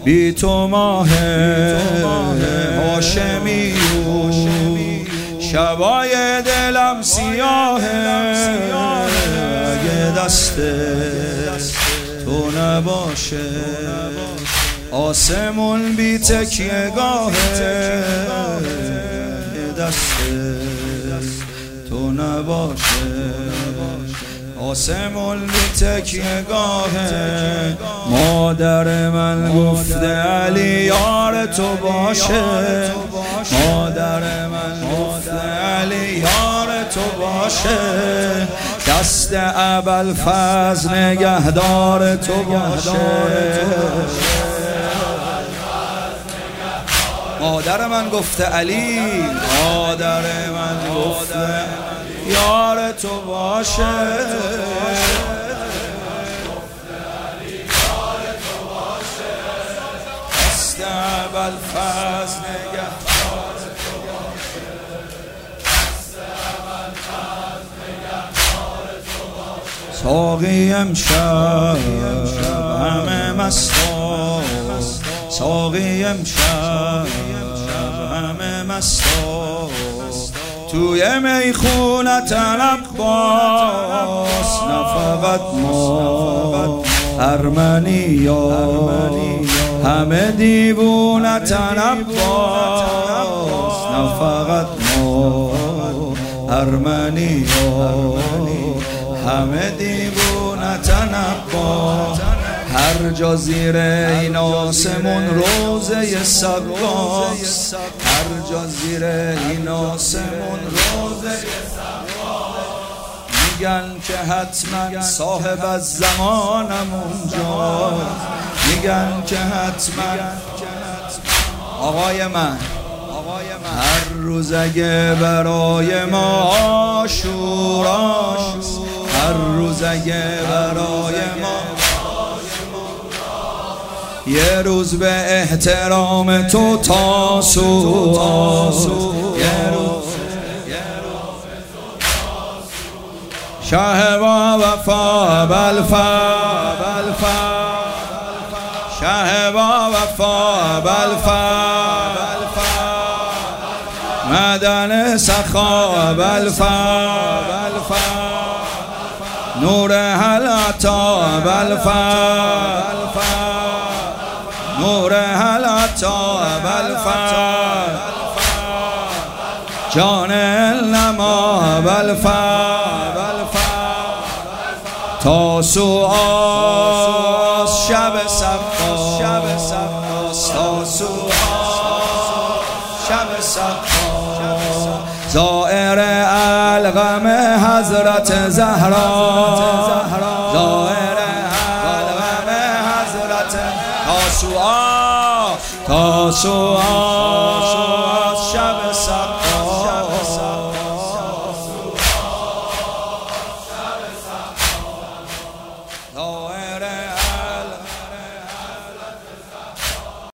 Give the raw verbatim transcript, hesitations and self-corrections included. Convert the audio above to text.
بی تو ماه هاشمی شبای دلم سیاهه اگه دست تو نباشه آسمون بی تکیه گاهه دست تو نباشه آسمون بی تکیه گاهه مادر من گفته علی یار تو باشه مادر من گفته علی یار تو باشه دست ابوالفضل نگهدار تو باشه مادر من گفته علی مادر من گفته یار تو باشه دست ابوالفضل نگهدار تو باشه دست ابوالفضل نگهدار تو باشه ساقی امشب همه مستا ساقی امشب همه مستا توی میخونت عباس نه فقط ما ارمنیا همه دیوونت عباس نه فقط ما ارمنیا همه دیوونت عباس هر جا زیر این آسمون روزه سباس هر جا زیر این آسمون روزه سباس میگن که حتما صاحب از زمانم اونجا میگن که حتما آقای من هر روز اگه برای ما عاشوراست هر روز اگه برای ما یه روز به احترام تو تاسوعاست یه روز شه با وفا ابوالفضل شه با وفا ابوالفضل مدن سخا ابوالفضل نور حلاتا ابوالفضل نور حلاتا ابوالفضل جان النما ابوالفضل تاسوعاست شب صفاست تاسوعاست شب صفاست زائر الغم حضرت زهرا زائر الغم حضرت تاسوعاست تاسوعاست شب صفاست